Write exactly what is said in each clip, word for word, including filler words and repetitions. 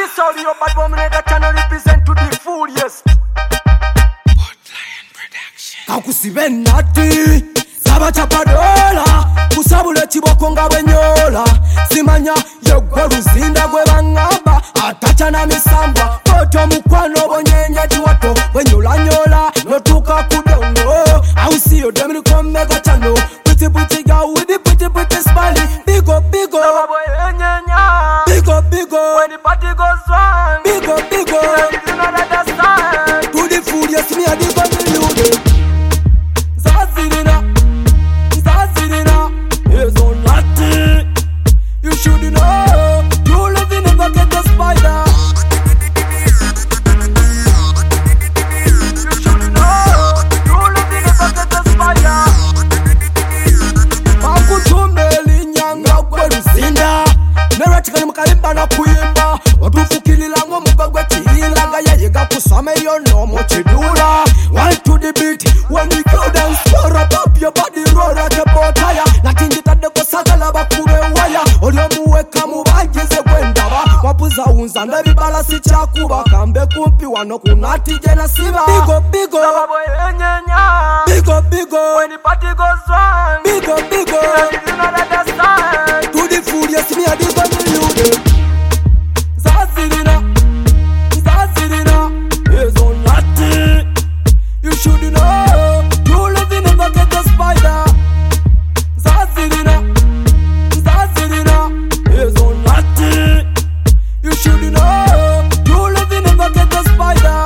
This audio bad woman that channel represent to the fullest. Kakusibe nati Saba chapadola Kusabule chiboko nga wenyola Simanya yegwe ruzinda gwe bangamba Atacha na misamba Koto mukwano bonyenye jiwato Wenyola nyola Notuka kudono Ausiyo demini komega chano Pretty pretty girl with the pretty pretty smiley. Big up, big up Big up, big up When the party goes wrong, Big up, big up you know that that's time. To the food, yes, me a the family unit. Zazirina, Zazirina, is on Latin. You should know, you live in never get the spider. You should know, you live in never get the spider. Makutumeli nyanga kwa ruzinda. Nera chikani mkalimba na kuimba. Watufukilila ngo mugagwe chihila. Gaya yega kusame yo no mo chidula. One to the beat, when we go down, score up up your body, roll like a botaya. Natinjita deko sagala bakure waya. Olyo muweka mubagize kwendaba. Wapuza unza ndabi bala si chakuba. Kambe kumpi wano kunati jena siba. Big up, big up, big up, big up. When the party goes wrong, Big up, big up. you know that that's time. To the food, yes, me a the family unit. Zazirina, Zazirina, is on Latin. You should know, you live in never get the spider. Zazirina, Zazirina, is on Latin. You should know, you live in never get the spider.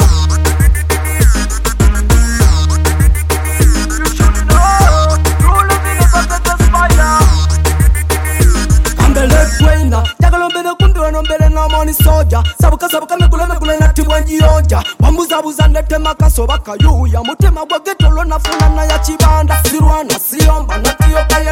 You should know, you live in never get the spider. Kambele kwenda, jagalo mbele kumbiwa no mbele na moni soja. Sabuka sabuka megule megule na tiwa njionja. Wambuza buza ndete makaso baka yuya. Mutema gwa geto lo na funa na ya chibanda. Sirwana siomba na tiyo kaya